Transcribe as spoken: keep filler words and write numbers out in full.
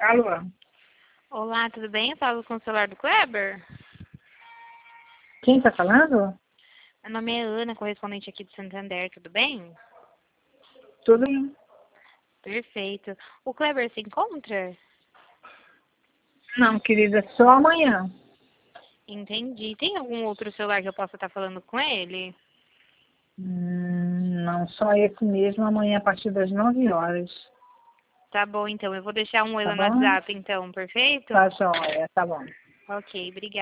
Alô? Olá, tudo bem? Eu falo com o celular do Kleber. Quem tá falando? Meu nome é Ana, correspondente aqui de Santander, tudo bem? Tudo bem. Perfeito. O Kleber se encontra? Não, querida, só amanhã. Entendi. Tem algum outro celular que eu possa estar falando com ele? Hum, não, só esse mesmo, amanhã a partir das nove horas. Tá bom, então. Eu vou deixar um oi Tá lá no bom? WhatsApp, então. Perfeito? Tá joia, tá bom. Ok, obrigada.